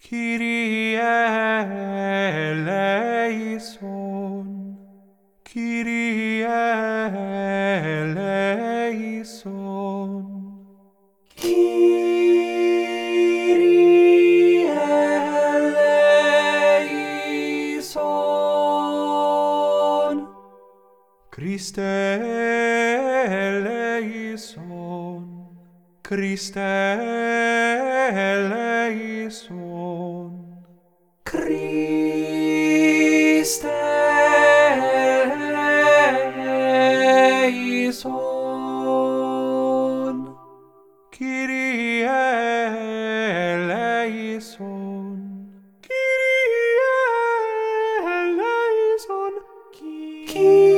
Kyrie eleison, Kyrie eleison, Kyrie eleison, Christe eleison, Christe eleison, Christe eleison, Kyrie eleison, Kyrie eleison, Kyrie